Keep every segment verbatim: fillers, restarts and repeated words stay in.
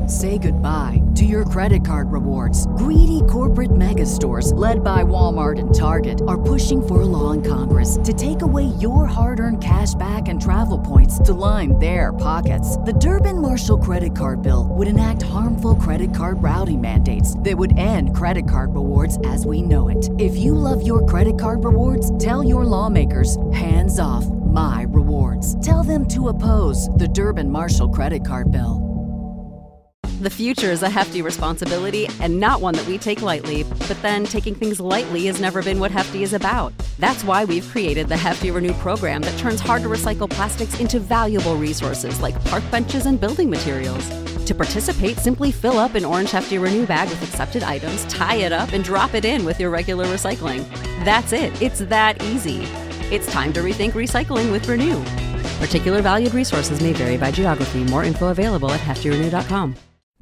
Say goodbye to your credit card rewards. Greedy corporate mega stores, led by Walmart and Target, are pushing for a law in Congress to take away your hard-earned cash back and travel points to line their pockets. The Durbin-Marshall credit card bill would enact harmful credit card routing mandates that would end credit card rewards as we know it. If you love your credit card rewards, tell your lawmakers, hands off my rewards. Tell them to oppose the Durbin-Marshall credit card bill. The future is a hefty responsibility and not one that we take lightly. But then taking things lightly has never been what Hefty is about. That's why we've created the Hefty Renew program that turns hard-to-recycle plastics into valuable resources like park benches and building materials. To participate, simply fill up an orange Hefty Renew bag with accepted items, tie it up, and drop it in with your regular recycling. That's it. It's that easy. It's time to rethink recycling with Renew. Particular valued resources may vary by geography. More info available at hefty renew dot com.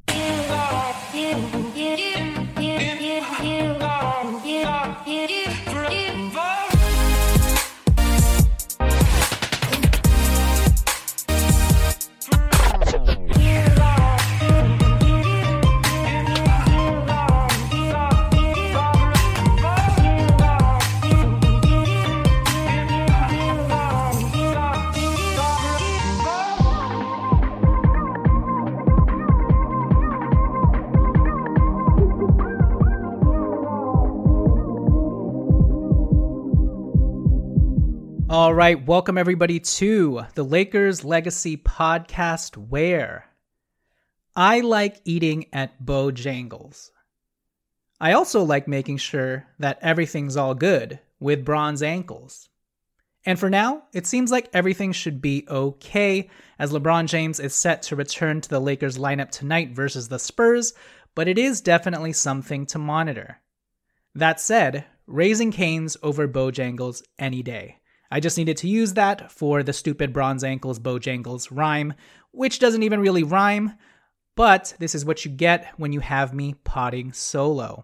All right, welcome everybody to the Lakers Legacy Podcast, where I like eating at Bojangles. I also like making sure that everything's all good with bronze ankles. And for now, it seems like everything should be okay, as LeBron James is set to return to the Lakers lineup tonight versus the Spurs, but it is definitely something to monitor. That said, raising Canes over Bojangles any day. I just needed to use that for the stupid bronze ankles Bojangles rhyme, which doesn't even really rhyme, but this is what you get when you have me potting solo.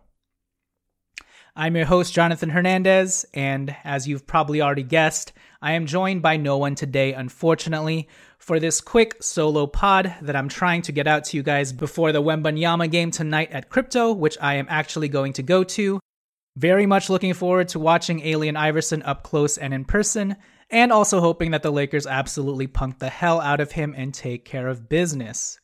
I'm your host, Jonathan Hernandez, and as you've probably already guessed, I am joined by no one today, unfortunately, for this quick solo pod that I'm trying to get out to you guys before the Wembanyama game tonight at Crypto, which I am actually going to go to. Very much looking forward to watching Allen Iverson up close and in person, and also hoping that the Lakers absolutely punk the hell out of him and take care of business.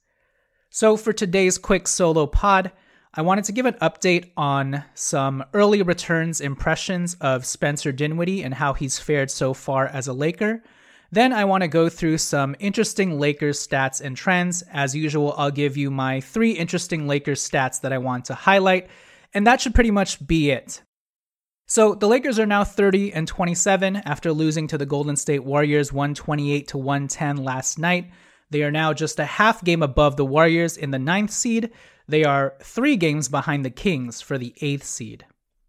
So for today's quick solo pod, I wanted to give an update on some early returns impressions of Spencer Dinwiddie and how he's fared so far as a Laker. Then I want to go through some interesting Lakers stats and trends. As usual, I'll give you my three interesting Lakers stats that I want to highlight, and that should pretty much be it. So the Lakers are now thirty and twenty-seven after losing to the Golden State Warriors one twenty-eight to one ten last night. They are now just a half game above the Warriors in the ninth seed. They are three games behind the Kings for the eighth seed.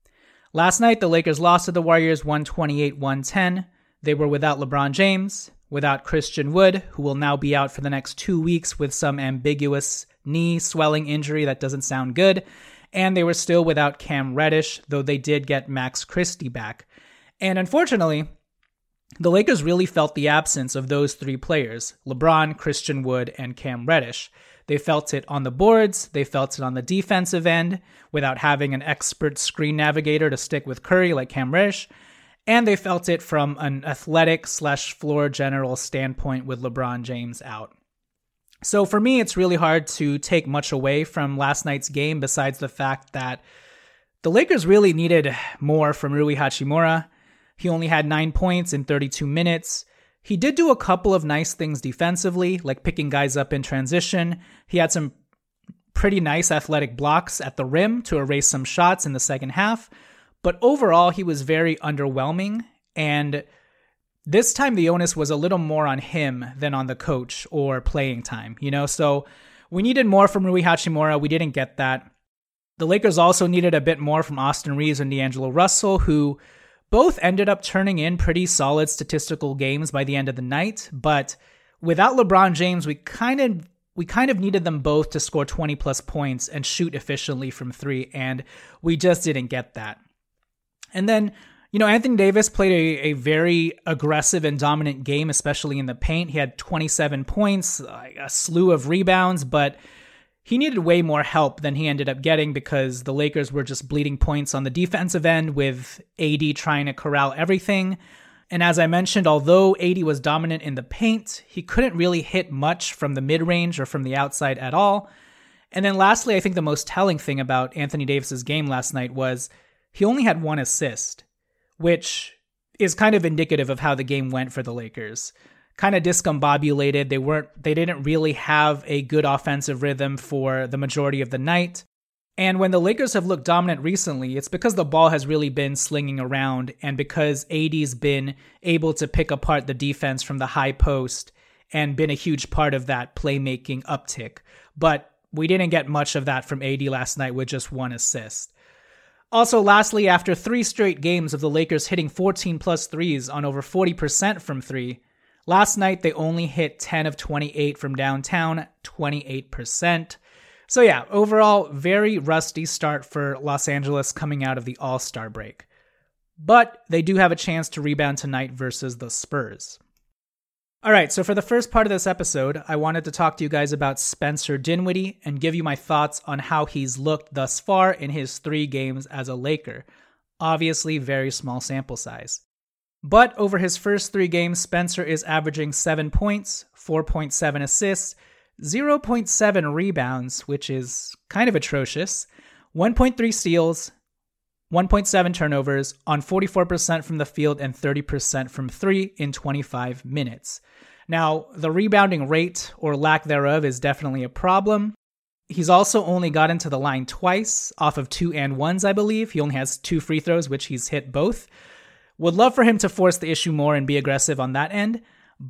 Last night, the Lakers lost to the Warriors one twenty-eight to one ten. They were without LeBron James, without Christian Wood, who will now be out for the next two weeks with some ambiguous knee swelling injury that doesn't sound good. And they were still without Cam Reddish, though they did get Max Christie back. And unfortunately, the Lakers really felt the absence of those three players, LeBron, Christian Wood, and Cam Reddish. They felt it on the boards, they felt it on the defensive end, without having an expert screen navigator to stick with Curry like Cam Reddish, and they felt it from an athletic slash floor general standpoint with LeBron James out. So for me, it's really hard to take much away from last night's game besides the fact that the Lakers really needed more from Rui Hachimura. He only had nine points in thirty-two minutes. He did do a couple of nice things defensively, like picking guys up in transition. He had some pretty nice athletic blocks at the rim to erase some shots in the second half. But overall, he was very underwhelming, and this time, the onus was a little more on him than on the coach or playing time, you know? So we needed more from Rui Hachimura. We didn't get that. The Lakers also needed a bit more from Austin Reeves and D'Angelo Russell, who both ended up turning in pretty solid statistical games by the end of the night. But without LeBron James, we kind of we kind of needed them both to score twenty plus points and shoot efficiently from three, and we just didn't get that. And then, you know, Anthony Davis played a, a very aggressive and dominant game, especially in the paint. He had twenty-seven points, a slew of rebounds, but he needed way more help than he ended up getting because the Lakers were just bleeding points on the defensive end with A D trying to corral everything. And as I mentioned, although A D was dominant in the paint, he couldn't really hit much from the mid-range or from the outside at all. And then lastly, I think the most telling thing about Anthony Davis's game last night was he only had one assist, which is kind of indicative of how the game went for the Lakers. Kind of discombobulated. They weren't, they didn't really have a good offensive rhythm for the majority of the night. And when the Lakers have looked dominant recently, it's because the ball has really been slinging around and because A D's been able to pick apart the defense from the high post and been a huge part of that playmaking uptick. But we didn't get much of that from A D last night with just one assist. Also, lastly, after three straight games of the Lakers hitting fourteen plus threes on over forty percent from three, last night they only hit ten of twenty-eight from downtown, twenty-eight percent. So yeah, overall, very rusty start for Los Angeles coming out of the All-Star break. But they do have a chance to rebound tonight versus the Spurs. All right, so for the first part of this episode, I wanted to talk to you guys about Spencer Dinwiddie and give you my thoughts on how he's looked thus far in his three games as a Laker. Obviously, very small sample size. But over his first three games, Spencer is averaging seven points, four point seven assists, zero point seven rebounds, which is kind of atrocious, one point three steals, one point seven turnovers on forty-four percent from the field and thirty percent from three in twenty-five minutes. Now, the rebounding rate or lack thereof is definitely a problem. He's also only gotten to the line twice off of two and ones, I believe. He only has two free throws, which he's hit both. Would love for him to force the issue more and be aggressive on that end.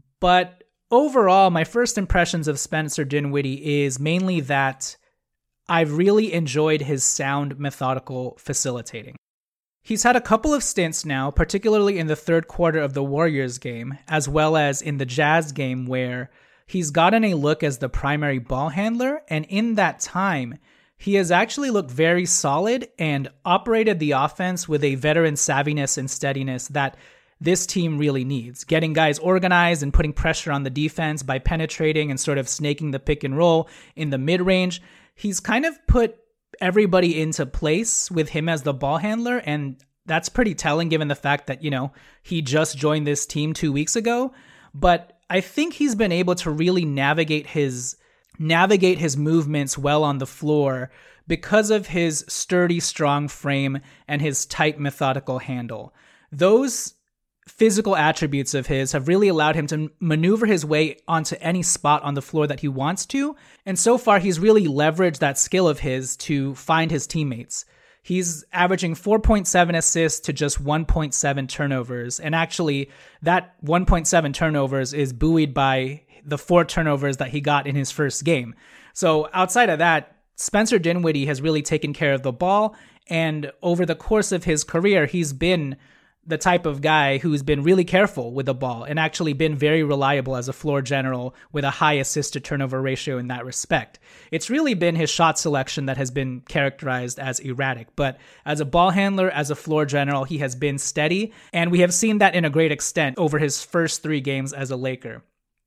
But overall, my first impressions of Spencer Dinwiddie is mainly that I've really enjoyed his sound, methodical facilitating. He's had a couple of stints now, particularly in the third quarter of the Warriors game, as well as in the Jazz game where he's gotten a look as the primary ball handler, and in that time, he has actually looked very solid and operated the offense with a veteran savviness and steadiness that this team really needs. Getting guys organized and putting pressure on the defense by penetrating and sort of snaking the pick and roll in the mid-range. He's kind of put everybody into place with him as the ball handler, and that's pretty telling given the fact that, you know, he just joined this team two weeks ago. But I think he's been able to really navigate his navigate his movements well on the floor because of his sturdy, strong frame and his tight, methodical handle. Those physical attributes of his have really allowed him to maneuver his way onto any spot on the floor that he wants to. And so far, he's really leveraged that skill of his to find his teammates. He's averaging four point seven assists to just one point seven turnovers. And actually, that one point seven turnovers is buoyed by the four turnovers that he got in his first game. So outside of that, Spencer Dinwiddie has really taken care of the ball. And over the course of his career, he's been the type of guy who's been really careful with the ball and actually been very reliable as a floor general with a high assist to turnover ratio in that respect. It's really been his shot selection that has been characterized as erratic, but as a ball handler, as a floor general, he has been steady, and we have seen that in a great extent over his first three games as a Laker.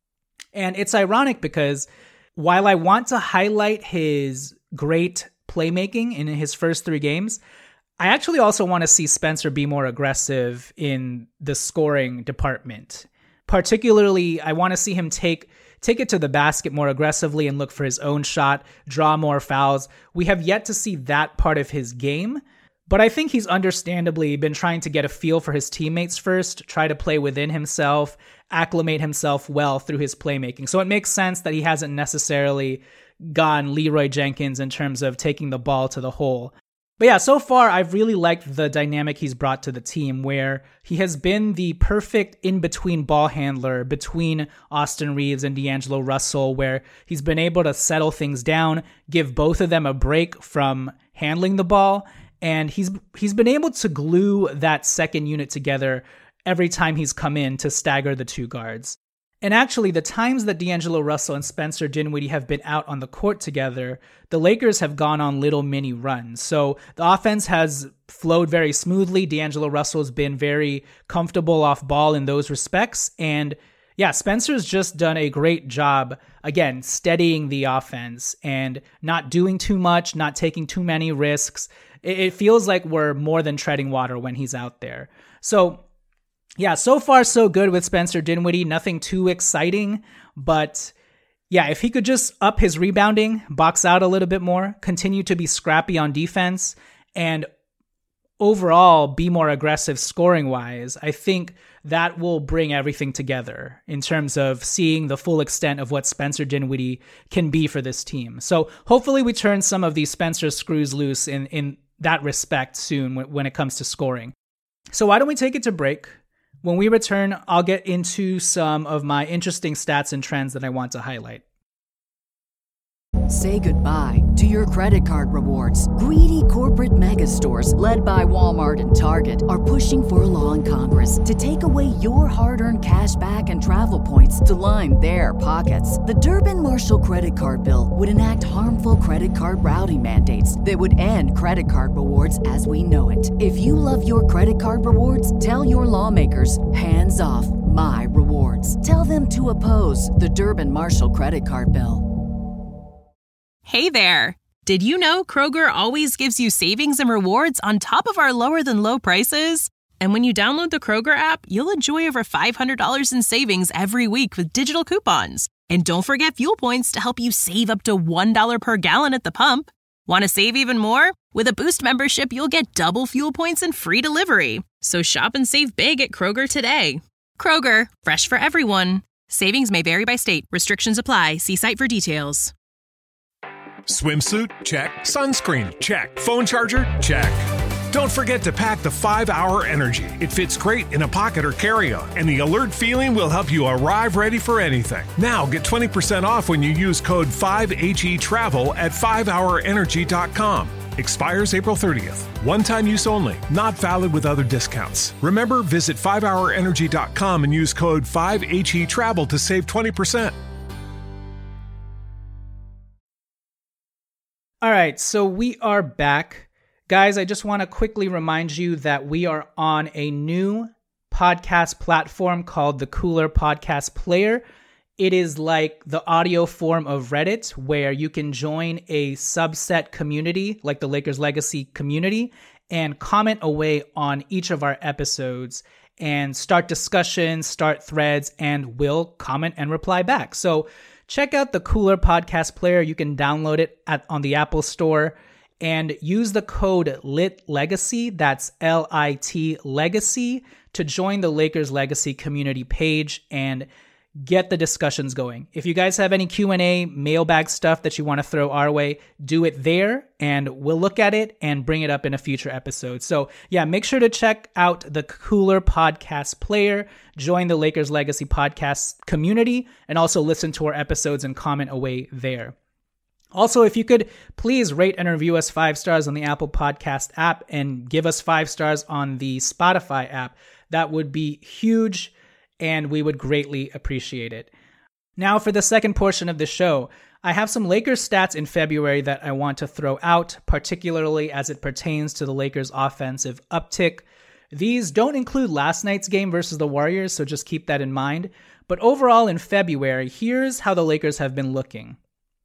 And it's ironic because while I want to highlight his great playmaking in his first three games, I actually also want to see Spencer be more aggressive in the scoring department. Particularly, I want to see him take take it to the basket more aggressively and look for his own shot, draw more fouls. We have yet to see that part of his game, but I think he's understandably been trying to get a feel for his teammates first, try to play within himself, acclimate himself well through his playmaking. So it makes sense that he hasn't necessarily gone Leroy Jenkins in terms of taking the ball to the hole. But yeah, so far, I've really liked the dynamic he's brought to the team where he has been the perfect in-between ball handler between Austin Reeves and D'Angelo Russell, where he's been able to settle things down, give both of them a break from handling the ball, and he's he's been able to glue that second unit together every time he's come in to stagger the two guards. And actually, the times that D'Angelo Russell and Spencer Dinwiddie have been out on the court together, the Lakers have gone on little mini runs. So the offense has flowed very smoothly. D'Angelo Russell has been very comfortable off ball in those respects. And yeah, Spencer's just done a great job, again, steadying the offense and not doing too much, not taking too many risks. It, it feels like we're more than treading water when he's out there. So, yeah, so far so good with Spencer Dinwiddie. Nothing too exciting, but yeah, if he could just up his rebounding, box out a little bit more, continue to be scrappy on defense, and overall be more aggressive scoring-wise, I think that will bring everything together in terms of seeing the full extent of what Spencer Dinwiddie can be for this team. So hopefully we turn some of these Spencer screws loose in, in that respect soon when, when it comes to scoring. So why don't we take it to break? When we return, I'll get into some of my interesting stats and trends that I want to highlight. Say goodbye to your credit card rewards. Greedy corporate mega stores, led by Walmart and Target, are pushing for a law in Congress to take away your hard-earned cash back and travel points to line their pockets. The Durbin-Marshall credit card bill would enact harmful credit card routing mandates that would end credit card rewards as we know it. If you love your credit card rewards, tell your lawmakers, hands off my rewards. Tell them to oppose the Durbin-Marshall credit card bill. Hey there! Did you know Kroger always gives you savings and rewards on top of our lower-than-low prices? And when you download the Kroger app, you'll enjoy over five hundred dollars in savings every week with digital coupons. And don't forget fuel points to help you save up to one dollar per gallon at the pump. Want to save even more? With a Boost membership, you'll get double fuel points and free delivery. So shop and save big at Kroger today. Kroger, fresh for everyone. Savings may vary by state. Restrictions apply. See site for details. Swimsuit? Check. Sunscreen? Check. Phone charger? Check. Don't forget to pack the five hour Energy. It fits great in a pocket or carry-on, and the alert feeling will help you arrive ready for anything. Now get twenty percent off when you use code five H E travel at five hour energy dot com. Expires April thirtieth. One-time use only. Not valid with other discounts. Remember, visit five hour energy dot com and use code five H E travel to save twenty percent. All right, so we are back. Guys, I just want to quickly remind you that we are on a new podcast platform called the Cooler Podcast Player. It is like the audio form of Reddit, where you can join a subset community, like the Lakers Legacy community, and comment away on each of our episodes and start discussions, start threads, and we'll comment and reply back. So check out the Cooler Podcast Player. You can download it at, on the Apple Store and use the code LITLEGACY, that's L I T Legacy, to join the Lakers Legacy community page and get the discussions going. If you guys have any Q and A, mailbag stuff that you want to throw our way, do it there, and we'll look at it and bring it up in a future episode. So yeah, make sure to check out the Cooler Podcast Player, join the Lakers Legacy podcast community, and also listen to our episodes and comment away there. Also, if you could please rate and review us five stars on the Apple Podcast app and give us five stars on the Spotify app, that would be huge, and we would greatly appreciate it. Now for the second portion of the show, I have some Lakers stats in February that I want to throw out, particularly as it pertains to the Lakers' offensive uptick. These don't include last night's game versus the Warriors, so just keep that in mind. But overall in February, here's how the Lakers have been looking.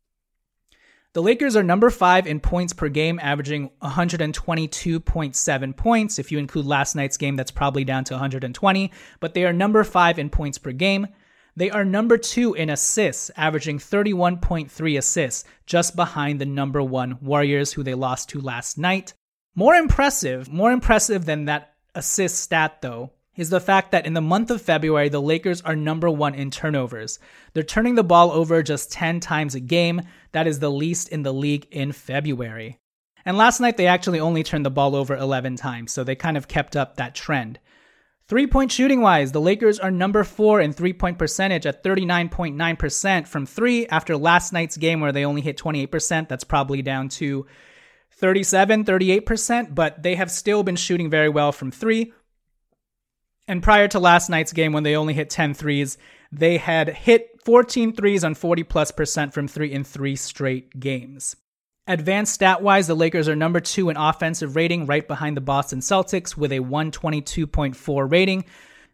The Lakers are number five in points per game, averaging one hundred twenty-two point seven points. If you include last night's game, that's probably down to one hundred twenty, but they are number five in points per game. They are number two in assists, averaging thirty-one point three assists, just behind the number one Warriors, who they lost to last night. More impressive, more impressive than that assist stat, though, is the fact that in the month of February, the Lakers are number one in turnovers. They're turning the ball over just ten times a game. That is the least in the league in February. And last night, they actually only turned the ball over eleven times, so they kind of kept up that trend. Three-point shooting-wise, the Lakers are number four in three-point percentage at thirty-nine point nine percent from three after last night's game where they only hit twenty-eight percent. That's probably down to thirty-seven, thirty-eight percent, but they have still been shooting very well from three. And prior to last night's game, when they only hit ten threes, they had hit fourteen threes on forty plus percent from three in three straight games. Advanced stat-wise, the Lakers are number two in offensive rating, right behind the Boston Celtics with a one twenty-two point four rating.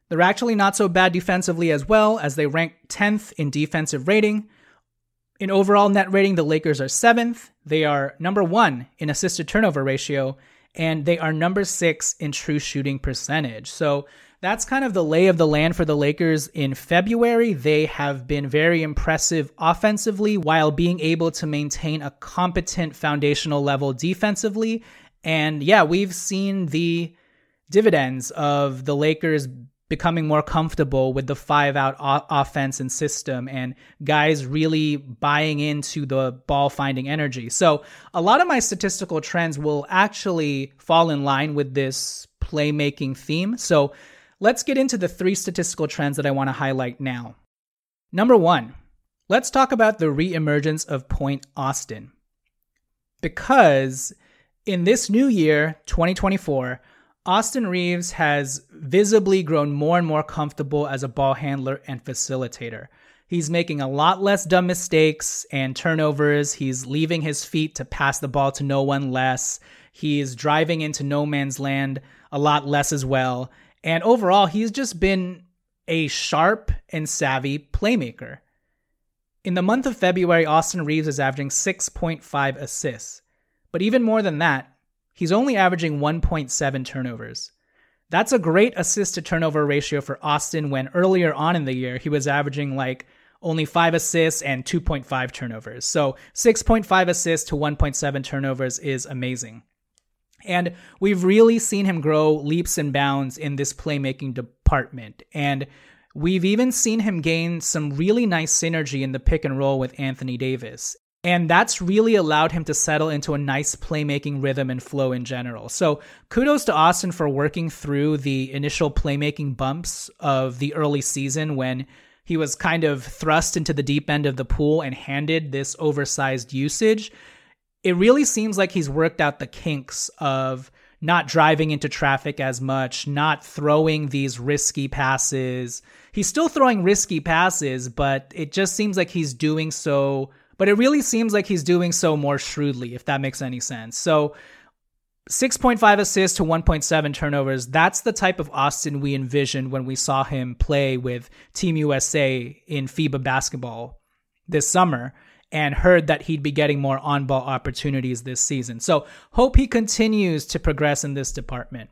They're actually not so bad defensively as well, as they rank tenth in defensive rating. In overall net rating, the Lakers are seventh. They are number one in assist to turnover ratio, and they are number six in true shooting percentage. So that's kind of the lay of the land for the Lakers in February. They have been very impressive offensively while being able to maintain a competent foundational level defensively. And yeah, we've seen the dividends of the Lakers becoming more comfortable with the five-out o- offense and system, and guys really buying into the ball-finding energy. So a lot of my statistical trends will actually fall in line with this playmaking theme. So let's get into the three statistical trends that I want to highlight now. Number one, let's talk about the reemergence of Point Austin. Because in this new year, twenty twenty-four, Austin Reaves has visibly grown more and more comfortable as a ball handler and facilitator. He's making a lot less dumb mistakes and turnovers. He's leaving his feet to pass the ball to no one less. He's driving into no man's land a lot less as well. And overall, he's just been a sharp and savvy playmaker. In the month of February, Austin Reaves is averaging six point five assists. But even more than that, he's only averaging one point seven turnovers. That's a great assist to turnover ratio for Austin when earlier on in the year, he was averaging like only five assists and two point five turnovers. So six point five assists to one point seven turnovers is amazing. And we've really seen him grow leaps and bounds in this playmaking department. And we've even seen him gain some really nice synergy in the pick and roll with Anthony Davis. And that's really allowed him to settle into a nice playmaking rhythm and flow in general. So kudos to Austin for working through the initial playmaking bumps of the early season when he was kind of thrust into the deep end of the pool and handed this oversized usage. It really seems like he's worked out the kinks of not driving into traffic as much, not throwing these risky passes. He's still throwing risky passes, but it just seems like he's doing so But it really seems like he's doing so more shrewdly, if that makes any sense. So six point five assists to one point seven turnovers, that's the type of Austin we envisioned when we saw him play with Team U S A in FIBA basketball this summer and heard that he'd be getting more on-ball opportunities this season. So hope he continues to progress in this department.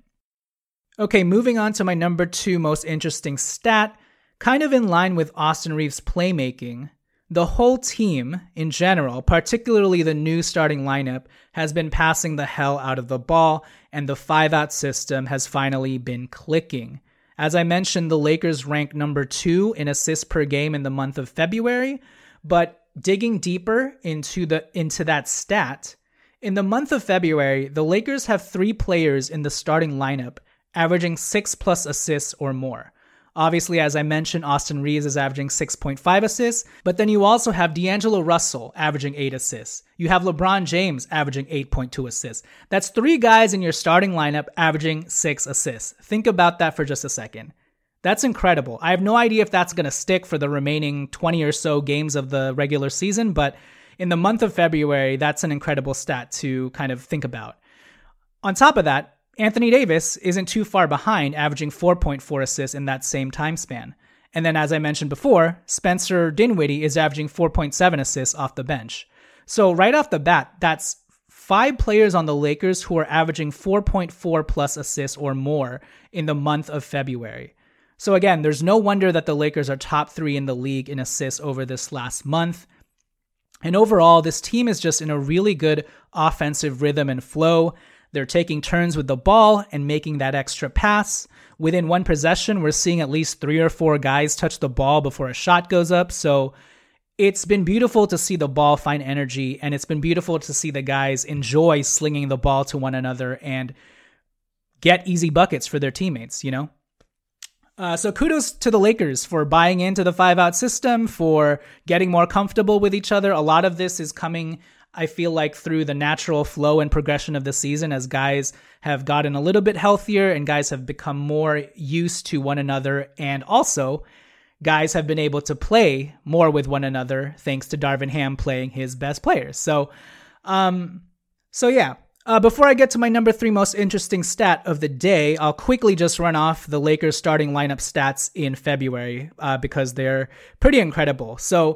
Okay, moving on to my number two most interesting stat, kind of in line with Austin Reaves' playmaking. The whole team, in general, particularly the new starting lineup, has been passing the hell out of the ball, and the five-out system has finally been clicking. As I mentioned, the Lakers rank number two in assists per game in the month of February, but digging deeper into the into that stat, in the month of February, the Lakers have three players in the starting lineup averaging six-plus assists or more. Obviously, as I mentioned, Austin Reaves is averaging six point five assists, but then you also have D'Angelo Russell averaging eight assists. You have LeBron James averaging eight point two assists. That's three guys in your starting lineup averaging six assists. Think about that for just a second. That's incredible. I have no idea if that's going to stick for the remaining twenty or so games of the regular season, but in the month of February, that's an incredible stat to kind of think about. On top of that, Anthony Davis isn't too far behind, averaging four point four assists in that same time span. And then, as I mentioned before, Spencer Dinwiddie is averaging four point seven assists off the bench. So right off the bat, that's five players on the Lakers who are averaging four point four plus assists or more in the month of February. So again, there's no wonder that the Lakers are top three in the league in assists over this last month. And overall, this team is just in a really good offensive rhythm and flow. They're taking turns with the ball and making that extra pass. Within one possession, we're seeing at least three or four guys touch the ball before a shot goes up. So it's been beautiful to see the ball find energy, and it's been beautiful to see the guys enjoy slinging the ball to one another and get easy buckets for their teammates, you know? Uh, so kudos to the Lakers for buying into the five-out system, for getting more comfortable with each other. A lot of this is coming, I feel like, through the natural flow and progression of the season as guys have gotten a little bit healthier and guys have become more used to one another. And also, guys have been able to play more with one another thanks to Darvin Ham playing his best players. So, um, so yeah, Uh, before I get to my number three most interesting stat of the day, I'll quickly just run off the Lakers starting lineup stats in February uh, because they're pretty incredible. So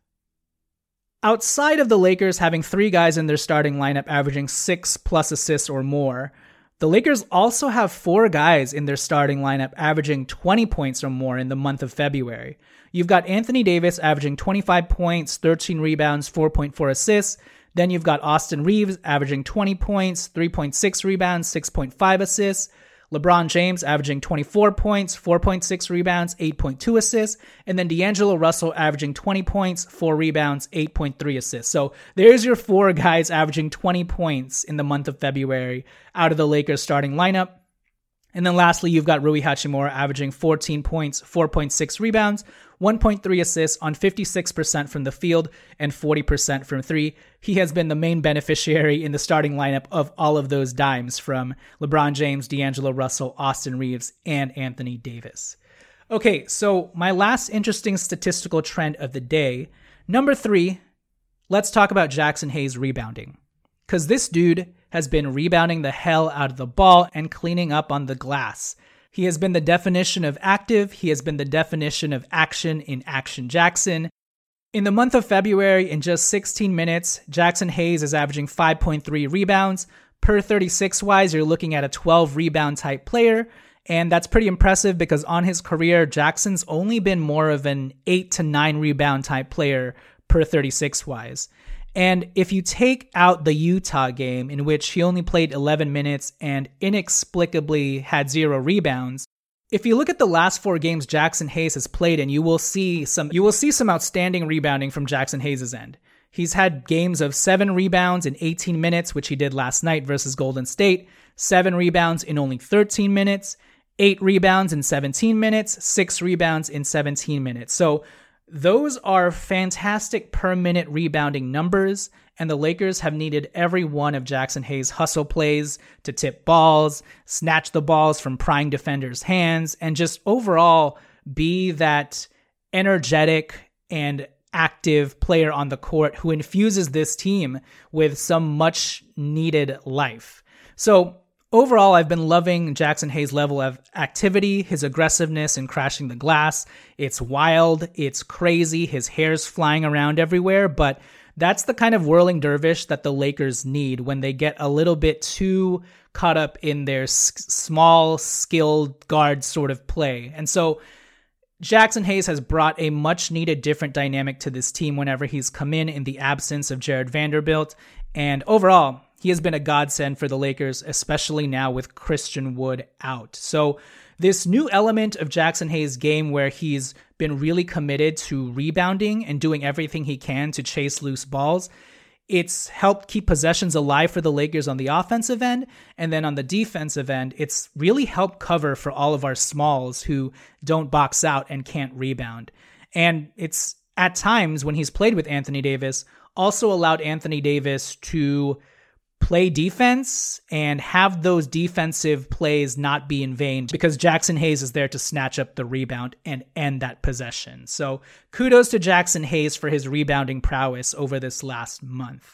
outside of the Lakers having three guys in their starting lineup averaging six plus assists or more, the Lakers also have four guys in their starting lineup averaging twenty points or more in the month of February. You've got Anthony Davis averaging twenty-five points, thirteen rebounds, four point four assists. Then you've got Austin Reeves averaging twenty points, three point six rebounds, six point five assists. LeBron James averaging twenty-four points, four point six rebounds, eight point two assists. And then D'Angelo Russell averaging twenty points, four rebounds, eight point three assists. So there's your four guys averaging twenty points in the month of February out of the Lakers starting lineup. And then lastly, you've got Rui Hachimura averaging fourteen points, four point six rebounds, one point three assists on fifty-six percent from the field and forty percent from three. He has been the main beneficiary in the starting lineup of all of those dimes from LeBron James, D'Angelo Russell, Austin Reeves, and Anthony Davis. Okay, so my last interesting statistical trend of the day, number three, let's talk about Jackson Hayes rebounding. Because this dude has been rebounding the hell out of the ball and cleaning up on the glass. He has been the definition of active. He has been the definition of action in Action Jackson. In the month of February, in just sixteen minutes, Jackson Hayes is averaging five point three rebounds. Per thirty-six wise, you're looking at a twelve rebound type player. And that's pretty impressive because on his career, Jackson's only been more of an eight to nine rebound type player per thirty-six wise. And if you take out the Utah game in which he only played eleven minutes and inexplicably had zero rebounds, if you look at the last four games Jackson Hayes has played in, you will see some you will see some outstanding rebounding from Jackson Hayes' end. He's had games of seven rebounds in eighteen minutes, which he did last night versus Golden State, seven rebounds in only thirteen minutes, eight rebounds in seventeen minutes, six rebounds in seventeen minutes. So those are fantastic per minute rebounding numbers, and the Lakers have needed every one of Jackson Hayes' hustle plays to tip balls, snatch the balls from prying defenders' hands, and just overall be that energetic and active player on the court who infuses this team with some much needed life. So overall, I've been loving Jackson Hayes' level of activity, his aggressiveness in crashing the glass. It's wild, it's crazy, his hair's flying around everywhere, but that's the kind of whirling dervish that the Lakers need when they get a little bit too caught up in their s- small, skilled guard sort of play. And so Jackson Hayes has brought a much-needed different dynamic to this team whenever he's come in in the absence of Jared Vanderbilt. And overall, he has been a godsend for the Lakers, especially now with Christian Wood out. So this new element of Jackson Hayes' game where he's been really committed to rebounding and doing everything he can to chase loose balls, it's helped keep possessions alive for the Lakers on the offensive end. And then on the defensive end, it's really helped cover for all of our smalls who don't box out and can't rebound. And it's at times when he's played with Anthony Davis, also allowed Anthony Davis to play defense and have those defensive plays not be in vain because Jackson Hayes is there to snatch up the rebound and end that possession. So kudos to Jackson Hayes for his rebounding prowess over this last month.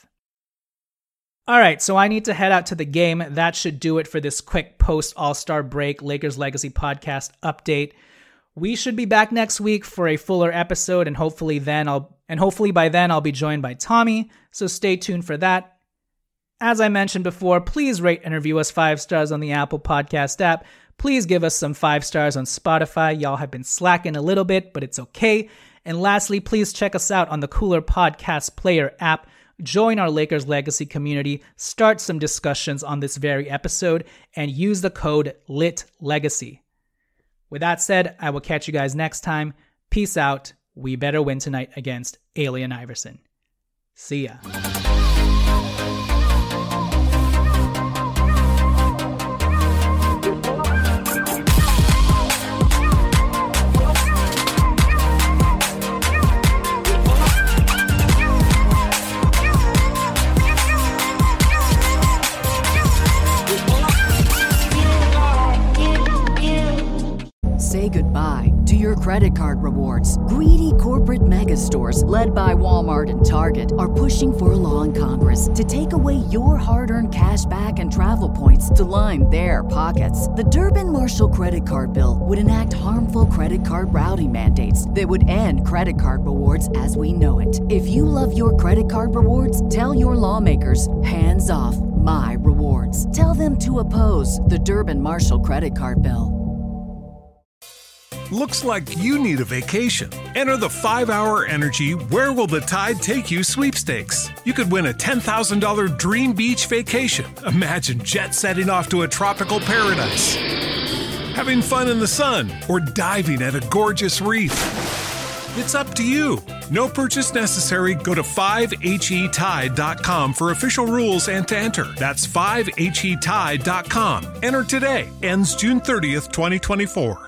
All right, so I need to head out to the game. That should do it for this quick post-All-Star break Lakers Legacy podcast update. We should be back next week for a fuller episode, and hopefully then I'll and hopefully by then I'll be joined by Tommy. So stay tuned for that. As I mentioned before, please rate and review us five stars on the Apple Podcast app. Please give us some five stars on Spotify. Y'all have been slacking a little bit, but it's okay. And lastly, please check us out on the Cooler Podcast Player app. Join our Lakers Legacy community, start some discussions on this very episode, and use the code LITLEGACY. With that said, I will catch you guys next time. Peace out. We better win tonight against Allen Iverson. See ya. Say goodbye to your credit card rewards. Greedy corporate mega stores, led by Walmart and Target, are pushing for a law in Congress to take away your hard-earned cash back and travel points to line their pockets. The Durbin-Marshall credit card bill would enact harmful credit card routing mandates that would end credit card rewards as we know it. If you love your credit card rewards, tell your lawmakers, hands off my rewards. Tell them to oppose the Durbin-Marshall credit card bill. Looks like you need a vacation. Enter the five hour Energy Where Will the Tide Take You sweepstakes. You could win a ten thousand dollars dream beach vacation. Imagine jet setting off to a tropical paradise, having fun in the sun, or diving at a gorgeous reef. It's up to you. No purchase necessary. Go to five H E tide dot com for official rules and to enter. That's five H E tide dot com. Enter today. Ends June thirtieth, twenty twenty-four.